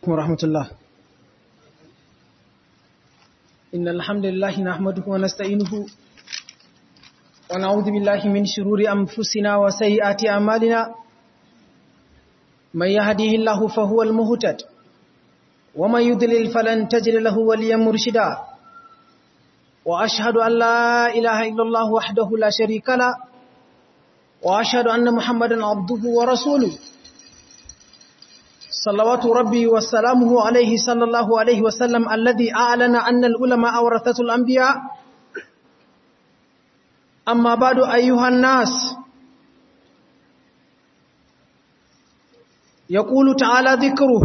عليكم ورحمة الله. إن الحمد لله نحمده ونستعينه ونعوذ بالله من شرور أنفسنا وسيئات أعمالنا. من يهديه الله فهو المهتد ومن يضلل فلن تجد له وليا مرشدا. وأشهد أن لا إله إلا الله وحده لا شريك له وأشهد أن محمدا عبده ورسوله صلوات ربي وسلامه عليه صلى الله عليه وسلم الذي أعلن أن العلماء ورثة الأنبياء. أما بعد أيها الناس، يقول تعالى ذكره: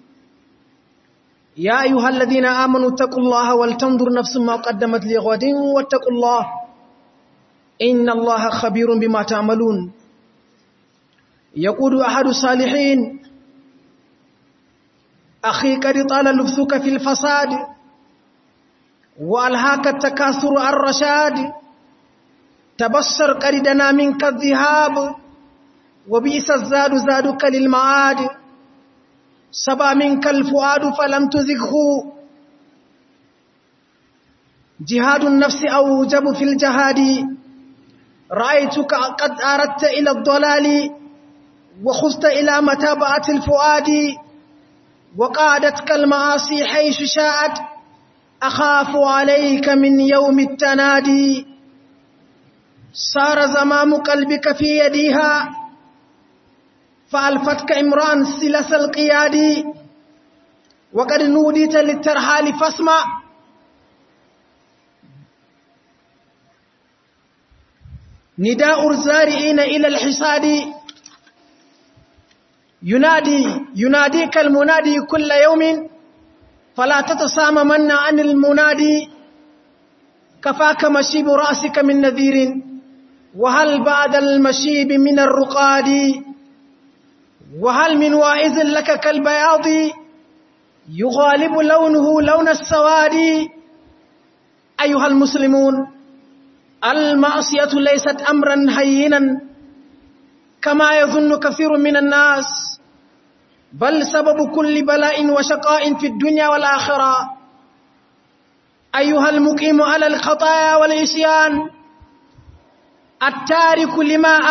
يا أيها الذين آمنوا اتقوا الله ولتنظر نفس ما قدمت لغد واتقوا الله إن الله خبير بما تعملون. يقول أحد الصالحين: أخي قد طال لبثك في الفساد وألهاك التكاثر الرشاد. تبصر قد دنا منك الذهاب وبئس الزاد زادك للمعاد. سبى منك الفؤاد فلم تزغه. جهاد النفس أوجب في الجهاد. رأيتك قد أردت إلى الضلال وخذت إلى متابعة الفؤاد. وقادتك المعاصي حيث شاءت. أخاف عليك من يوم التنادي. صار زمام قلبك في يديها فألفتك امرأ سلس القياد. وقد نوديت للترحال فاسمع. نداء الزارعين إلى الحصاد. يناديك المنادي كل يوم فلا تتساممن عن المنادي. كفاك مشيب رأسك من نذير وهل بعد المشيب من الرقاد. وهل من واعظ لك كالبياض يغالب لونه لون السواد. أيها المسلمون، المعصية ليست أمرا هينا كما يظن كثير من الناس، بل سبب كل بلاء وشقاء في الدنيا والآخرة. أيها المقيم على الخطايا والعصيان، التارك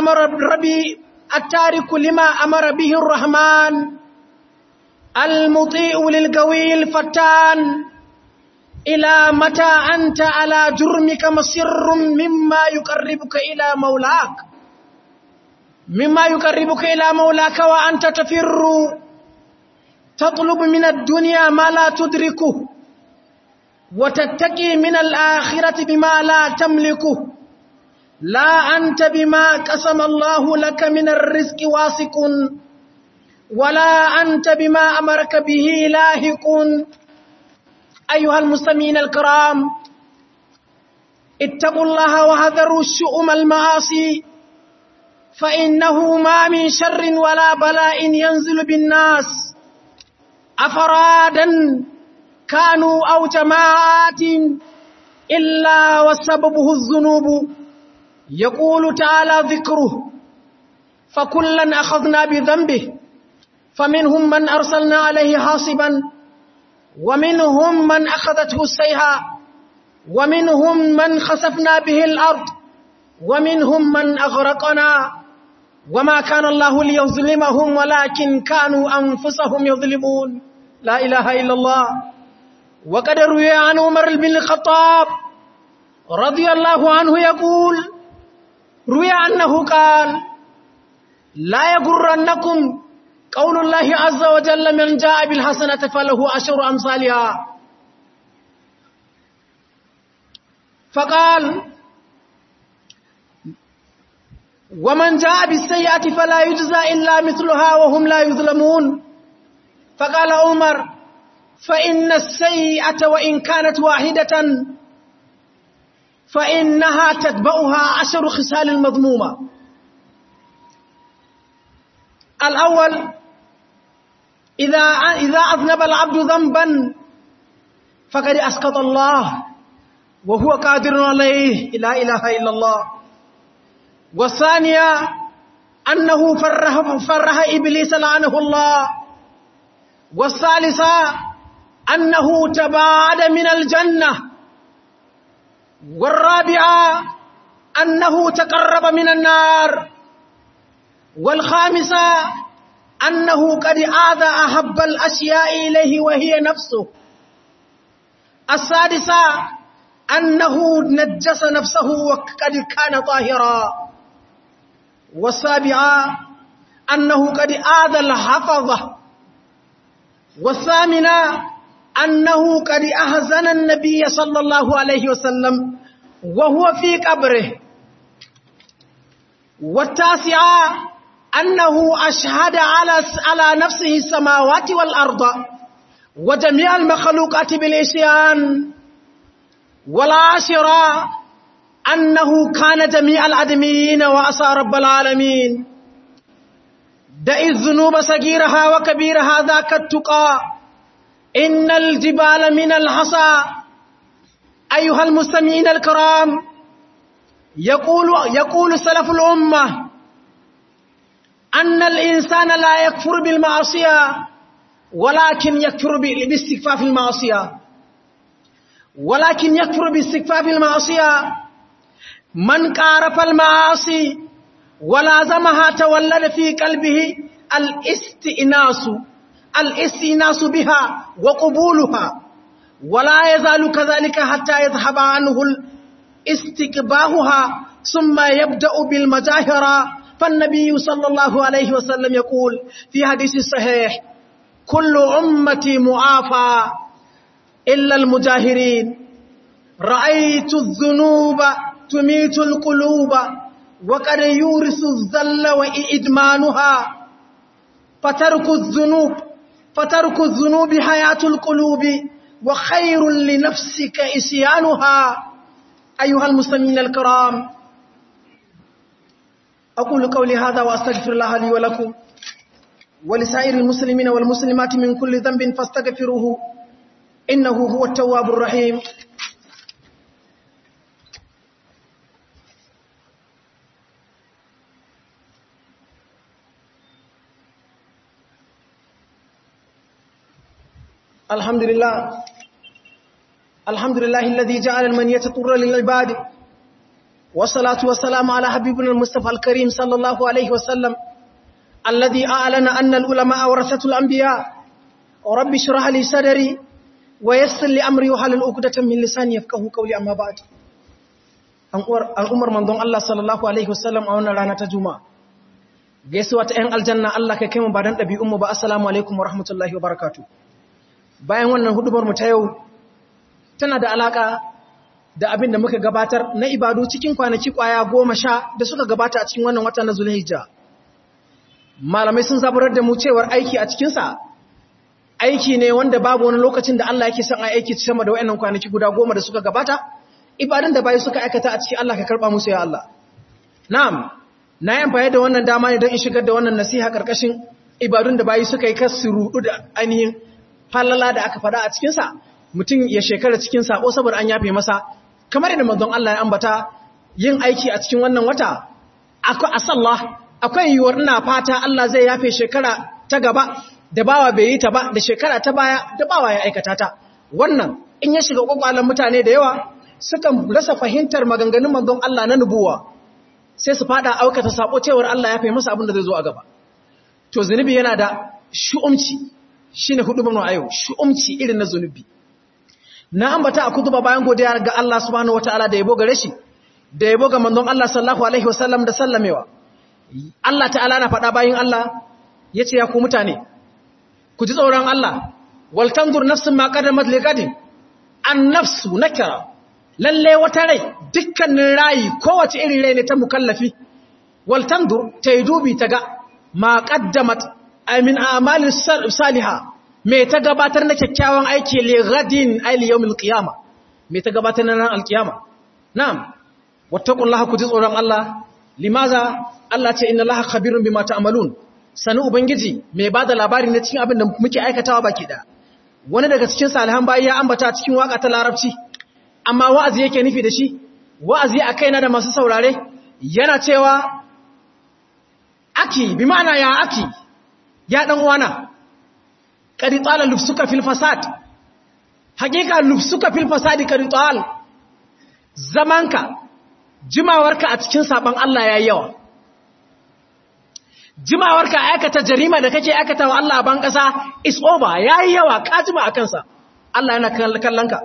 لما أمر به الرحمن، المطيع للقوي الفتان. إلى متى أنت على جرمك مصر مما يقربك إلى مولاك وأنت تفر. تطلب من الدنيا ما لا تدركه وتتقي من الآخرة بما لا تملكه. لا أنت بما قسم الله لك من الرزق واثق ولا أنت بما أمرك به لاهق. أيها المستمعين الكرام، اتقوا الله وحذروا الشؤم المعاصي، فإنه ما من شر ولا بلاء ينزل بالناس أفرادا كانوا أو جماعات إلا وسببه الذنوب. يقول تعالى ذكره: فكلا أخذنا بذنبه فمنهم من أرسلنا عليه حاصبا ومنهم من أخذته السيحة ومنهم من خسفنا به الأرض ومنهم من أغرقنا وما كان الله ليظلمهم ولكن كانوا أنفسهم يظلمون. لا إله إلا الله. وقد روي عن عمر بن الخطاب رضي الله عنه يقول: روي أنه قال: لا يغرنكم قول الله عز وجل من جاء بالحسنة فله عشر أمثالها. فقال: ومن جاء بالسيئة فلا يجزى إلا مثلها وهم لا يظلمون. فقال عمر: فإن السيئة وإن كانت واحدة فإنها تتبعها 10 خصال المذمومة. الأول: إذا أذنب العبد ذنبا فقد أسقط الله وهو قادر عليه. لا إله إلا الله. والثانية: أنه فرح إبليس لعنه الله والثالثة أنه تباعد من الجنة، والرابعة أنه تقرب من النار، والخامسة أنه قد آذى أحب الأشياء إليه وهي نفسه، السادسة أنه نجس نفسه وقد كان طاهرا، والسابعة أنه قد آذى الحفظة، والثامنة أنه قد أحزن النبي صلى الله عليه وسلم وهو في قبره، والتاسعة أنه أشهد على نفسه السماوات والأرض وجميع المخلوقات بالعصيان، والعاشرة أنه كان جميع الآدميين وعصى رب العالمين. دع الذنوب صغيرها وكبيرها ذاك التقى، إن الجبال من الحصى. أيها المستمعين الكرام، يقول سلف الأمة أن الإنسان لا يكفر بالمعصية ولكن يكفر باستكفاف المعصية، ولكن يكفر باستكفاف المعصية من قارف المعاصي ولازمها تولد في قلبه الاستئناس بها وقبولها، ولا يزال كذلك حتى يذهب عنه استكباهها ثم يبدأ بالمجاهرة. فالنبي صلى الله عليه وسلم يقول في حديث صحيح: كل أمتي معافى إلا المجاهرين. رأيت الذنوب تميت القلوب وقد يورث الذل وإدمانها، فترك الذنوب حياة القلوب وخير لنفسك إسيانها. أيها المستمعين الكرام، أقول قولي هذا وأستغفر الله لي ولكم ولسائر المسلمين والمسلمات من كل ذنب فاستغفروه إنه هو التواب الرحيم. الحمد لله الذي جعل المنية طر للعباد، والصلاة والسلام على حبيبنا المصطفى الكريم صلى الله عليه وسلم الذي أعلن أن العلماء ورثة الأنبياء. رب اشرح لي صدري ويسر لي أمري واحلل عقدة من لساني يفقهوا قولي. أما بعد، al'ummar manzon Allah sallallahu alaihi wasallam a wannan rana ta Juma'a, gaisuwa ta ‘yan aljanna, Allah ka kai mu ba dan ɗabi'unmu ba. Assalamu alaikum wa rahmatullahi wa barakatuh. Bayan wannan hudubar mu ta yau tana da alaka da abin da muka gabatar na ibadu cikin kwanaki kwaya 10 da suka gabata a cikin wannan wata na Zulhijja. Malamai sun zaburar da mu cewar aiki a cikin sa aiki ne wanda babu wani lokacin da Allah yake son a aiki sama da wayannan kwanaki guda 10 da suka gabata. Ibadun da bayi suka aikata a cikin Allah ka karba musu ya Allah. Na'am, na yi amfani da wannan dama ne don in shigar da wannan nasiha karkashin ibadun da bayi suka yi kasuru da ainihin falala da aka fada a cikinsa. Mutum ya shekara cikin sabo saboda an yafe masa, kamar yadda manzon Allah ya ambata yin aiki a cikin wannan wata akwai yiwuwar, ina fata Allah zai yafe shekara ta gaba da bawa bai yi ta ba, da shekara ta baya da bawa ya aikata ta. Wannan in ya shiga kwakwalan mutane da yawa sukan rasa fahimtar maganganun manzon Allah na nubuwa, sai su fada aukata sabo cewar Allah ya yafe masa abin da zai zo a gaba. To zunubi yana da shu'umci, shine hudubar mu a yau, shu'umci irin na zunubi. Na ambata a kutuba bayan godiya ga Allah subhanahu wataala da yabo gare shi, da yabo ga manzon Allah sallallahu alaihi wasallam da sallamewa. Allah ta'ala na faɗa bayin Allah yace, ya ku mutane, ku ji tsoron Allah, wal tanzur nafsun ma qaddamat liqadin. An-nafsu nakira, lalle wata rai, dukkanin rayi, kowace irin rai ne ta mukallafi. Wal tanzur, tayi dubi taga ma qaddamat ay min a'malin salihah, me ta gabatar na kyakkyawan aiki li ghadin ay li yawmil qiyamah, me ta gabatar na ran alqiyama. Na'am, wattaqullaha, ku ji tsoron Allah. Limaza? Allah ce inna Allaha khabirun bima ta'malun. Sanu ubangiji me bada labari ne cikin abin da muke aikatawa baki da. Wani daga cikin salihan bayi ya ambata cikin waka ta Larabci, amma wa'azi yake nufi da shi, wa'azi a kaina da masu saurare. Yana cewa aki, bi ma'ana ya aki, ya dan uwana, qad tala lufsuka fil fasad hakika lufsuka fil fasadi qad tal zamanka jimawarka a cikin saban Allah yayi yawa jimawarka aikata jarima da kake aikata wa Allah a ban kasa is over yayi yawa ka jima akan sa Allah yana kallonka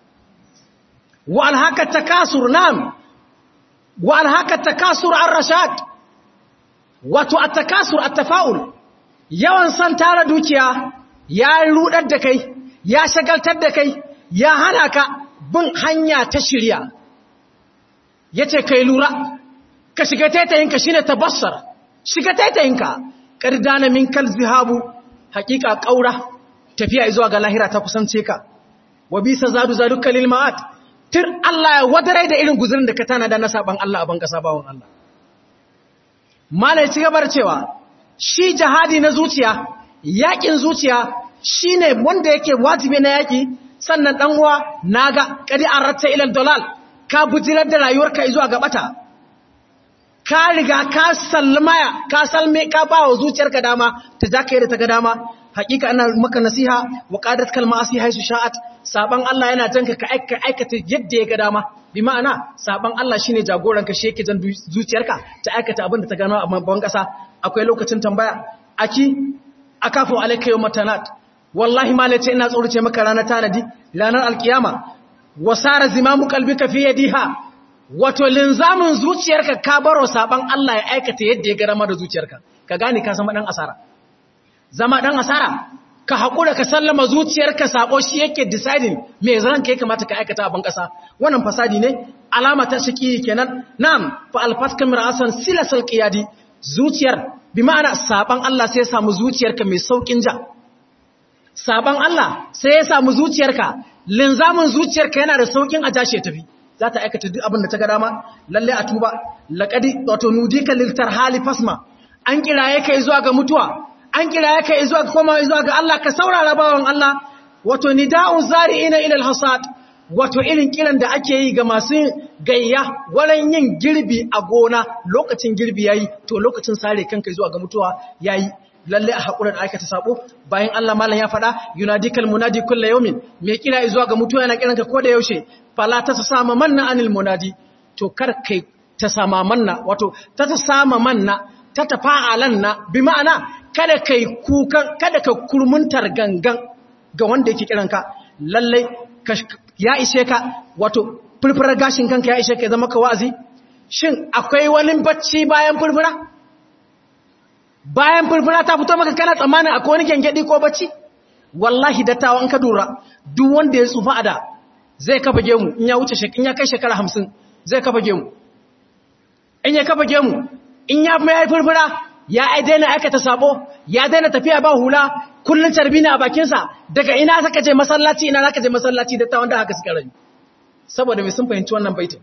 wa alhaka takasur nam wa alhaka takasur ar-rashad wato at-takasur at-tafaul yawan san tara dukiya ya rudar da kai ya shagaltar da kai ya hana ka bin hanya ta shirya yace kai lura ka shiga taitayinka shine tabassar shiga taitayinka kardana min kal zihabu hakika kaura tafiya zuwa ga lahira ta kusance ka wa bisa zaduka lil ma'at tir Allah ya wadare da irin guzurin da ka tana da na saban Allah a ban kasa bawon Allah malai ci gabar cewa shi jihadi na zuciya yakin zuciya shine wanda yake wajibi na yaki sannan dan uwa naga kadi aratta ila dalal ka bujirar da rayuwarka zuwa ga bata ka riga ka sallmaya ka salme ka bawo zuciyarka dama ta zaka yi da ta ga dama hakika ana maka nasiha wa qadat kalma asi haisu sha'at saban Allah yana janka ka aikata yadda ya ga dama bi ma'ana saban Allah shine jagoranka shi yake jan zuciyarka ta aikata abin da ta gano a ban kasa akwai lokacin tambaya akafu alayka yawmatanat wallahi malace ina tsorace maka ranar tanadi ranar alkiyama wasara zimamu qalbika fi yadiha wato linzamin zuciyarka ka baro saban Allah ya aikata yadda ya ga dama da zuciyarka ka gane ka zama dan asara ka hakura ka sallama zuciyarka sako shi yake deciding me ranka ya kamata ka aikata a ban kasa wannan fasadi ne alama ta shiki kenan na'am fa alfatka mir'asan silasal qiyadi zuciyar bi ma'ana saban Allah sai ya samu zuciyarka mai saukin ja saban Allah sai ya samu zuciyarka linzamin zuciyarka yana da saukin ajashe tafi za ta aikata duk abin da ta ga dama lalle a tuba laqadi wato nudika liltar hali fasma an kiraye kai zuwa ga mutuwa an kiraye kai zuwa koma zuwa ga Allah ka saurara bawon Allah wato nida'u zari'ina ila alhasad wato irin kiran da ake yi ga masu gayya wurin yin girbi a gona lokacin girbi yayi to lokacin sare kanka zuwa ga mutuwa yayi lalle a hakura da aikata sabo bayan Allah mallan ya fada yunadikal munadi kullu yawmin me kira zuwa ga mutuwa yana kiranka ko da yaushe fala ta sama manna anil munadi to kar kai ta sama manna wato ta sama manna ta tafa'alanna bi ma'ana kada kai kukan kada ka kurmuntar gangan ga wanda yake kiranka lalle ya ishe ka wato furfurar gashin kanka ya ishe ka zama ka wa'azi shin akwai wani bacci bayan furfura ta fito maka kana tsammanin akwai wani gengedi ko bacci wallahi dattawa in ka dura duk wanda ya tsufa ada zai kafa gemu in ya wuce in ya kai shekara 50 zai kafa gemu in ya kafa gemu in ya mai furfura ya daina aikata sabo ya daina tafiya ba hula kullun tarbina a bakinsa daga ina zaka je masallaci ina zaka je masallaci dattawan da haka suka rayu saboda me sun fahimci wannan baitin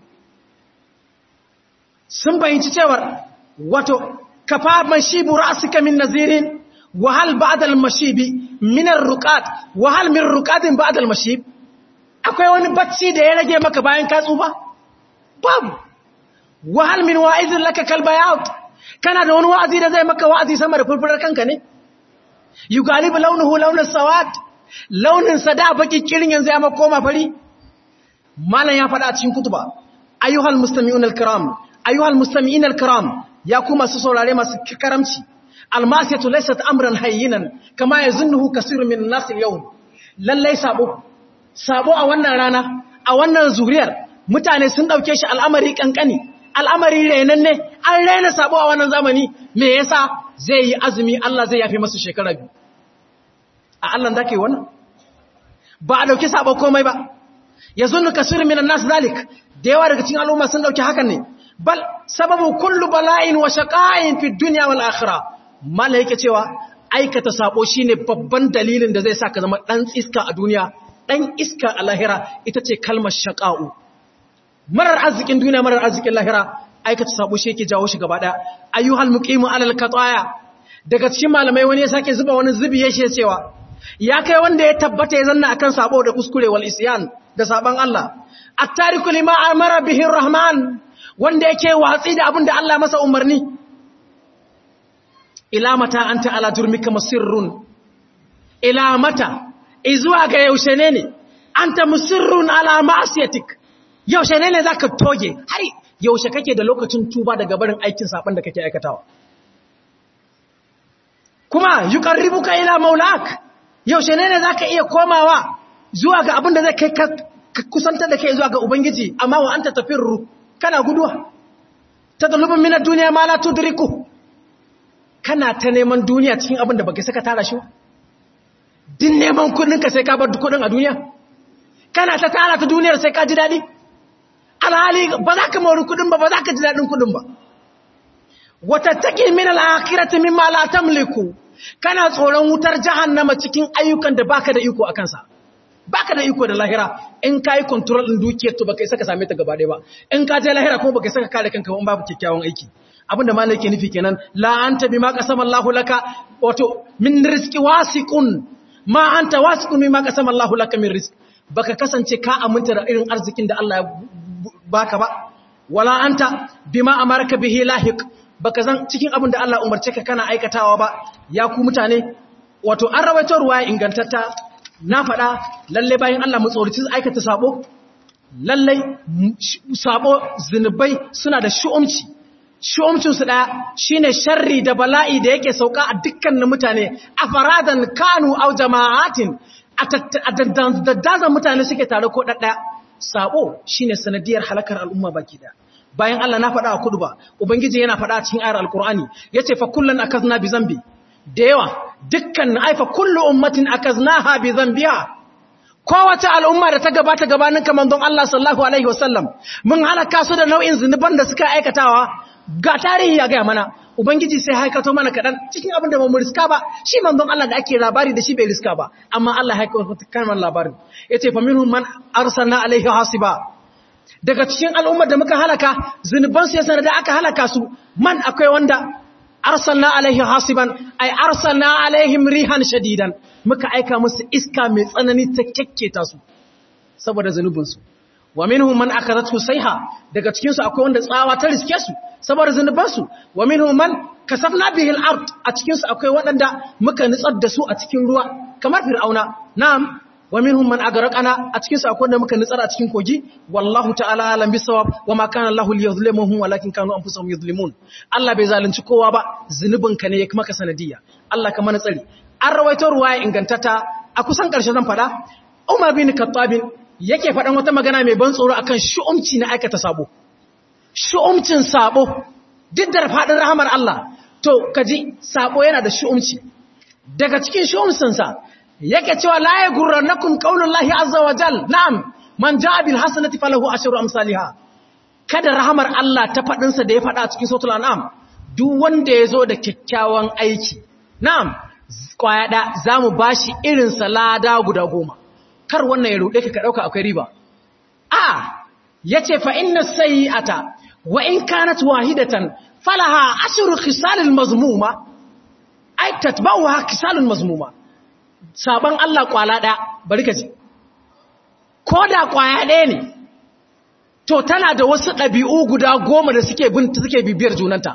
sun fahimci cewar wato kafa mashibu ra'sika min nazirin wa hal ba'da al-mashibi min ar-ruqat wa hal min ruqatin ba'da al-mashib akwai wani bacci da ya rage maka bayan ka tsufa babu wa hal min wa'izin laka kal bayat kana da wani wa'azi da zai maka wa'azi sama da furfurar kanka ne yugalibu launuhu launus sawat launin sa da baki kirin yanzu ya makoma fari malan ya faɗa cikin kutuba ayyuhal mustami'un al-kiram ya kuma su saurare masu karamci almasiyatu laysat amran hayyinan kama yazunnuhu kaseerun min an-nas al-yawm lallai sabo a wannan rana a wannan zuriyar mutane sun dauke shi al'amari kankani al'amari renanne an rena sabo a wannan zamani me yasa zai yi azumi Allah zai yafi masa shekara 2 a Allah da kai wannan ba a dauki sabo komai ba yazunnu kaseerun min an-nas zalik da yawa daga cikin al'umma sun dauki hakan ne bal sababu kullu bala'in wa shaqa'in fi dunya wal akhirah mala yake cewa aikata sabo shine babban dalilin da zai saka zama dan iska a duniya dan iska a lahira ita ce kalmar shaqa'u marar arzikin duniya marar arzikin lahira aikata sabo shi yake jawo shi gaba daya ayyuhal muqimu alal qataya daga cikin malamai wani ya sake zuba wani zubi yake cewa ya kai wanda ya tabbata ya zanna akan sabo da kuskure wal isyan da saban Allah at-tariku lima amara bihi ar-rahman wanda yake watsi da abin da Allah masa umarni ila mata anta ala jurmika masirrun ila mata izuwa ga yaushe ne anta musirrun ala ma'asiyatik yaushe ne zaka toge har yaushe kake da lokacin tuba daga barin aikin saban da kake aikatawa kuma yuqarribuka ila maulak yaushe ne zaka iya komawa zuwa ga abin da zai kai ka kusanta da kai zuwa ga ubangiji amma wa anta tafirru kana guduwa tadlubun min ad-dunya ma la tudriku kana ta neman duniya cikin abin da baka saka tara shi din neman kudin ka sai ka bar kudin a duniya kana ta tara ta duniyar sai ka ji dadi alhali ba za ka mori kudin ba za ka ji dadin kudin ba wata take min al-akhirati mimma la tamliku kana tsoron wutar jahannama cikin ayyukan da baka da iko akan sa baka da iko da lahira in kai control din dukiyar to baka saka same ta gaba ɗaya ba in ka je lahira kuma baka saka kare kanka in babu kyakkyawan aiki abinda malai ke nufi kenan la anta bima qasama Allahu laka wato min rizqi wasiqun ma anta wasiqun bima qasama Allahu laka min rizq baka kasance ka aminta da irin arzikin da Allah ya baka ba wala anta bima amarka bihi lahiq baka zan cikin abin da Allah umarce ka kana aikatawa ba ya ku mutane wato an rawaito ruwaya ingantatta na faɗa lalle bayan Allah mu tsoraci aikata sabo lalle sabo zinubai suna da shu'umcin su daya shine sharri da bala'i da yake sauka a dukkanin mutane afaradan kanu aw jama'atin daddazan mutane suke tare ko daddaya sabo shine sanadiyar halakar al'umma baki daya bayan Allah na faɗa a kuduba ubangiji yana faɗa cikin ayar alqur'ani yace fa kullan akazna bi zambi da yawa dukkan aifa kullu ummatin akaznaha bi dhanbiha kowace al'umma da ta gabata gabanin manzon Allah sallallahu alaihi wasallam mun halaka su da nau'in zinuban da suka aikatawa ga tarihi ya ga mana ubangiji sai haikato mana kadan cikin abin da ba mu riska ba shi manzon Allah da ake labari da shi bai riska ba amma Allah haikato kalmar labarin yace fa minhum man arsalna alaihi hasiba daga cikin al'ummar da muka halaka zinuban su yasa da aka halaka su man akwai wanda arsalna alaihi hasiban ay arsalna alaihim rihan shadidan muka aika musu iska mai tsanani ta kekketa su saboda zanubin su wa minhum man akarathu sayha daga cikin su akwai wanda tsawa ta riske su saboda zanuban su wa minhum man kasafna bihi al-ard a cikin su akwai wadanda muka nutsar da su a cikin ruwa kamar fir'auna na'am wa minhum man agraqana a cikin su akwai wanda muka nutsar a cikin kogi wallahu ta'ala alam bisawab wa ma kana Allahu liyuzlimuhum walakin kanu anfusahum yuzlimun Allah bai zalunci kowa ba zunubinka ne ya maka sanadiyya Allah ka mana tsari an rawaito ruwaya ingantata a kusan karshe zan fada Umar bin Khattab yake fadan wata magana mai ban tsoro akan shu'umci na aikata sabo shu'umcin sabo duk da fadin rahamar Allah to kaji sabo yana da shu'umci daga cikin shu'umcin sa yake cewa la yaghurrannakum qaulullahi azza wa jal na'am man jaa bil hasanati falahu ashru amsalha kada rahamar Allah ta fadin sa da ya fada cikin suratul an'am duk wanda yazo da kyakkyawan aiki na'am kwaya da zamu bashi irin salada guda 10 kar wannan ya rude ka dauka akwai riba yace fa inna sayyi'ata wa in kanat wahidatan falaha ashru khisalil mazmuma ay tatba'uha khisalul mazmuma saban Allah kwala ɗaya bari ka ji ko da kwaya ɗaya ne to tana da wasu ɗabi'u guda 10 da suke bibiyar junanta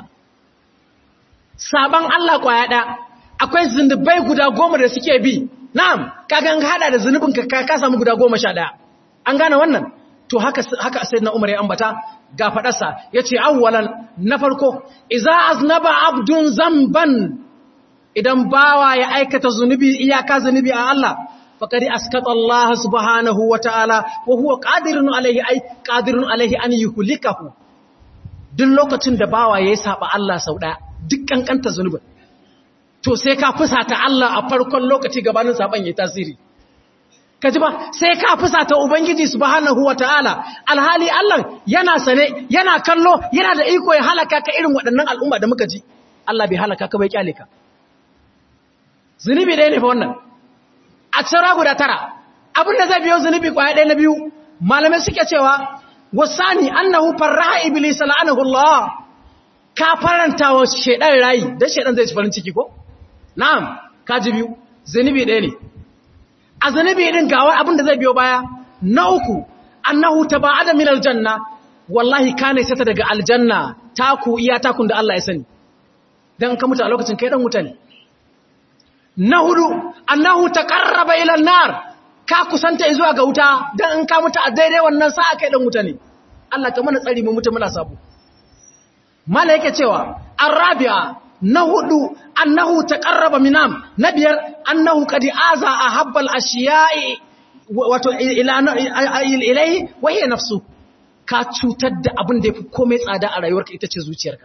saban Allah kwaya ɗaya akwai zunubai guda 10 da suke bi na'am kagan hada da zunubin ka samu guda 11 an gane wannan to haka sayyidina Umar ya ambata ga fadarsa yace awwalan na farko idza aznaba abdun zamban idan bawa ya aikata zunubi iyaka zunubi a Allah faqad askata Allah subhanahu wa ta'ala wa huwa qadirun alaihi an yuhlikahu duk lokacin da bawa ya saba Allah sau daya duk kankanta zunubin to sai ka fusata Allah a farkon lokaci gabanin saban yayi tasiri kaji ba sai ka fusata ubangiji subhanahu wa ta'ala alhali Allah yana sane yana kallo yana da iko ya halaka ka irin waɗannan al'umma da muka ji Allah bai halaka ka bai kyale ka zunubi ɗaya ne fa wannan a tsara guda 9 abinda zai biyo zunubi kwaya ɗaya na biyu malamai suke cewa wasani annahu farraha iblis la'anahu Allah ka faranta wa shedan rai dan shedan zai ci farin ciki ko na'am ka ji biyu zunubi ɗaya ne a zunubi din gawa abinda zai biyo baya na uku annahu taba'ada min aljanna wallahi kana sata daga aljanna taku iya takun da Allah ya sani dan ka mutu a lokacin kai dan wuta ne na hudu annahu taqarraba ila an-nar ka kusanta zuwa ga wuta dan in ka mutu a daidai wannan sa'a kai dan wuta ne Allah ka mana tsari mu mutu muna sabo mala yake cewa arabi'a na hudu annahu taqarraba minam na biyar annahu qad aza ahabbal ashiya'i wato ilai wa hiya nafsu ka cutar da abin da yafi komai tsada a rayuwarka ita ce zuciyarka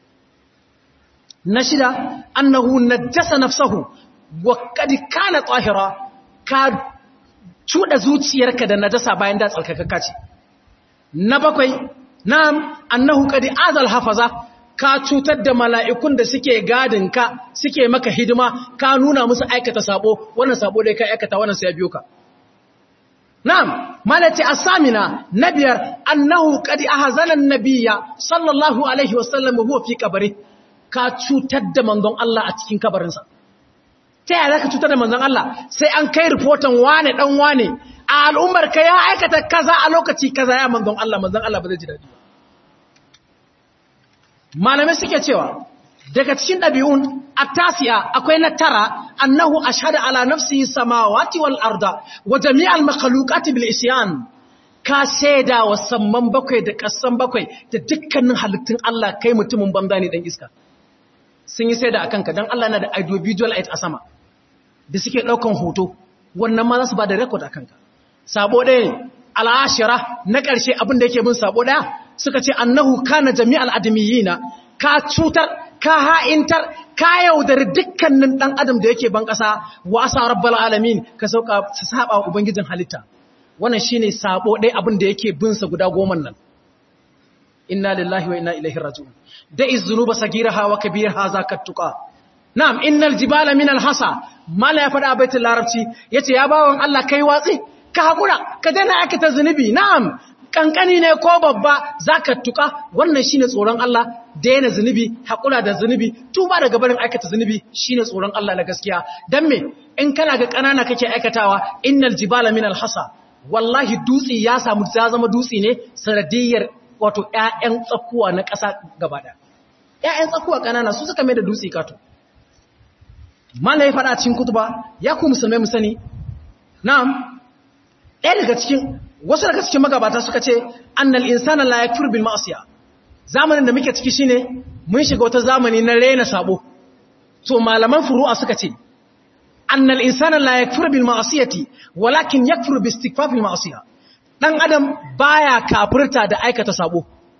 na shida annahu najjasa nafsahu wa qad kana tahira ka cuda zuciyarka da najasa bayan da tsarkakakka ce na bakwai na'am annahu qad azal hafaza ka cutar da mala'ikun da suke gadin ka suke maka hidima ka nuna musu aikata sabo wannan sabo dai kai aikata wannan sai ya biyo ka na'am malati asamina nabiyar annahu qad ahzana an-nabiyya sallallahu alaihi wasallam huwa fi qabri ka cutar da manzon Allah a cikin kabarinsa ta yaya zaka cutar da manzon Allah sai an kai reportan wane dan wane a al'ummar ka ya aikata kaza a lokaci kaza ya manzon Allah ba zai ji dadi ba malamai suke cewa daga cikin dabi'un at-tasi'a akwai na tara annahu ashhadu ala nafsihi samawati wal arda wa jami'al makhluqati bil isyan ka shaida wa samman bakwai da kasan bakwai da dukkanin halittun Allah kai mutumin banza ne dan iska sun yi shaida akan ka dan Allah na da audiovisual aid a sama da suke daukan hoto wannan ma za su ba da record akan ka sabo ɗaya ne al'ashira na ƙarshe abin da yake bin sabo ɗaya suka ce annahu kana jami'al adamiyina ka cutar ka ha'intar ka yaudari dukkanin dan adam da yake ban ƙasa wa asa rabbal alamin ka sauka su saba ubangijin halitta wannan shine sabo ɗaya abin da yake bin sa guda 10 nan inna lillahi wa inna ilaihi raji'un da izzunuba sagiraha wa kabiraha zakattuqa na'am innal jibala minal hasa mala ya fada baitul larabci yace ya bawon Allah kai watsi ka hakura ka dana aikata zunubi na'am kankani ne ko babba zakattuqa wannan shine tsoron Allah daina zunubi hakura da zunubi tuba daga barin aikata zunubi shine tsoron Allah na gaskiya dan me in kana ga kanana kake aikatawa innal jibala minal hasa wallahi dutsi ya zama dutsi ne sanadiyar wato ƴaƴan tsakuwa na ƙasa gaba ɗaya ƴaƴan tsakuwa ƙanana su suka mai da dutse kato malai faɗa cikin kutuba ya ku musulmai mu sani na'am wasu daga cikin magabata suka ce annal insana la yakfur bil ma'siya zamanin da muke ciki shine mun shiga wata zamani na rena sabo so malaman furu'a suka ce annal insana la yakfur bil ma'siyati walakin yakfur bi istighfar bil ma'siya dan adam baya kafirta da aikata sabo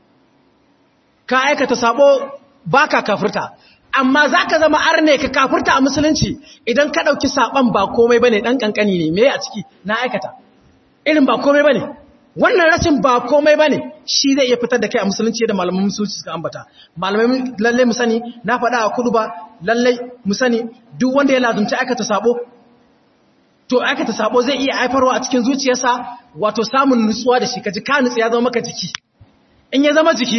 ka aikata sabo baka kafirta amma zaka zama arne ka kafirta a musulunci idan ka dauki saban ba komai bane dan kankani ne me a ciki na aikata irin ba komai bane wannan rashin ba komai bane shi zai iya fitar da kai a musulunci da malaman musulunci suka ambata malamai lalle mu sani na faɗa a kudu ba lalle mu sani duk wanda ya lazumci aikata sabo to aikata sabo zai iya haifarwa a cikin zuciyarsa wato samun nutsuwa da shi kaji ka nutsu ya zama maka jiki in ya zama jiki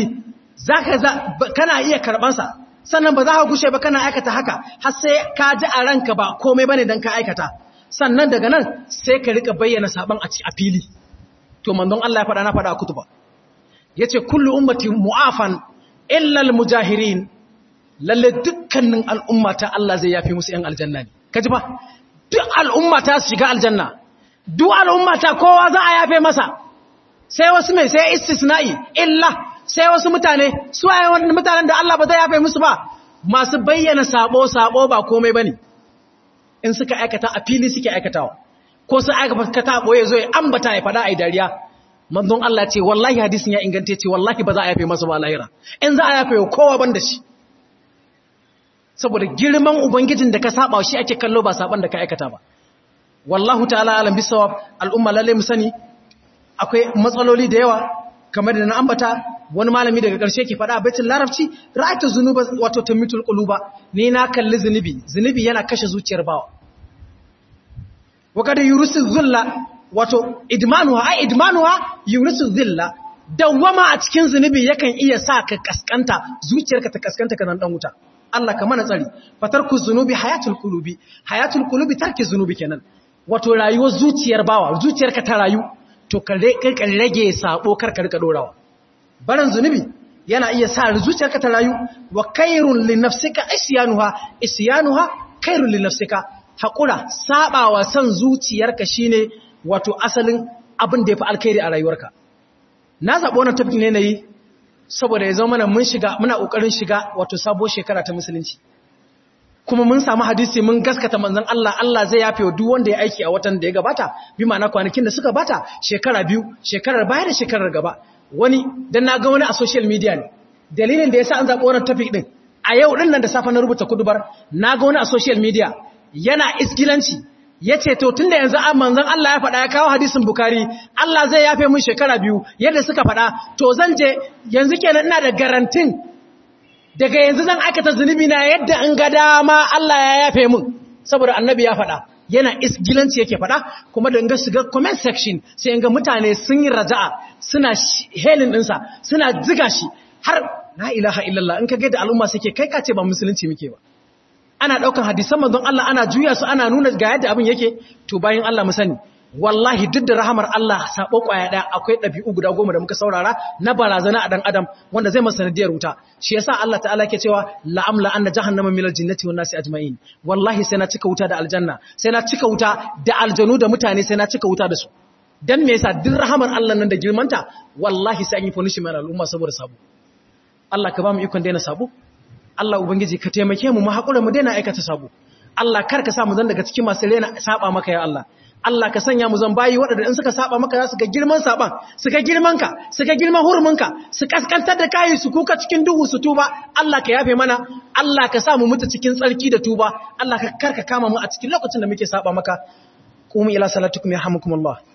kana iya karbansa sannan ba za ka gushe ba kana aikata haka har sai ka ji a ranka ba komai bane dan ka aikata sannan daga nan sai ka rika bayyana saban a fili to manzon Allah ya faɗa na faɗa a kutuba yace kullu ummati mu'afan illa al-mujahirin lalle dukkanin al'ummata Allah zai yafi musu yan aljanna ne kaji fa duk al'ummata su shiga aljanna duk al'ummata kowa za a yafe masa sai wasu mai sai istisna'i illa sai wasu mutane su ayi wannan mutanen da Allah ba zai yafe musu ba masu bayyana sabo ba komai bane in suka aikata a fili suke aikatawa ko su aikata boye zo ya ambata ya fada ai dariya manzon Allah ce wallahi hadisin ya ingante ce wallahi ba za a yafe masa ba lahira in za a yafe kowa banda shi saboda girman ubangijin da ka saba shi ake kallo ba saban da ka aikata ba wallahu ta'ala alam bisawab al'umma lalle mu sani akwai matsaloli da yawa kamar da na ambata wani malami daga ƙarshe ke faɗa a baitul larabci ra'aytu zunuba wato tumitul quluba ni na kalli zunubi yana kashe zuciyar bawa wa kada yurisu dhulla wato idmanuha yurisu dhulla dawama a cikin zunubi yakan iya sa ka kaskanta zuciyarka ta kaskanta kana dan wuta Allah ka mana tsari fatarku zunubi hayatul qulubi tarki zunubi kenan wato rayuwar zuciyar bawa zuciyarka ta rayu to ka rage sabo karka rika dorawa barin zunubi yana iya sa zuciyarka ta rayu wa khairun li nafsika isyanuha khairul li nafsika haƙura sabawa san zuciyarka shine wato asalin abin da yafi alkhairi a rayuwarka na zabo wannan topic ne nayi saboda ya zama mana muna kokarin shiga wato sabuwar shekara ta musulunci kuma mun samu hadisi mun gaskata manzon Allah zai yafe wa duk wanda ya aiki a watan da ya gabata bi ma'ana kwanakin da suka bata shekara biyu shekarar baya da shekarar gaba wani dan naga wani a social media ne dalilin da yasa an zabo wannan topic din a yau din nan da safa na rubuta kudubar naga wani a social media yana iskilanci yace to tunda yanzu manzon Allah ya faɗa ya kawo hadisin Bukhari Allah zai yafe mun shekara biyu yadda suka faɗa to zan je yanzu kenan ina da garantin daga yanzu zan aikata zunubi na yadda in ga dama Allah ya yafe mun saboda annabi ya faɗa yana isgilanci yake faɗa kuma da ga shiga comment section sai in ga mutane sun yi raja'a suna helin ɗinsa suna ziga shi har la ilaha illallah in ka ga da al'umma suke kai ka ce ba musulunci muke ba ana ɗaukan hadisan manzon Allah ana juya su ana nuna ga yadda abin yake to bayan Allah mu sani wallahi duk da rahamar Allah sabo kwaya daya akwai dabi'u guda 10 da muka saurara na barazana a dan adam wanda zai masa sanadiyar wuta shi yasa Allah ta'ala yake cewa la'amla anna jahannama minal jinnati wan nasi ajma'in wallahi sai na cika wuta da aljanna sai na cika wuta da aljanu da mutane sai na cika wuta da su dan me yasa duk rahamar Allah nan da girmanta wallahi sai an yi punishment al'umma saboda sabo Allah ka ba mu ikon daina sabo Allah ubangiji ka taimake mu hakura mu daina aikata sabo Allah kar ka sa mu zan daga cikin masu rena saba maka ya Allah Allah ka sanya mu zan bayi waɗanda in suka saba maka za su ga girman saban su ga girman ka su ga girman huruminka su kaskantar da kai su kuka cikin duhu su tuba Allah ka yafe mana Allah ka sa mu mutu cikin tsarki da tuba Allah ka karka kama mu a cikin lokacin da muke saba maka qumu ila salatukum yarhamukumullah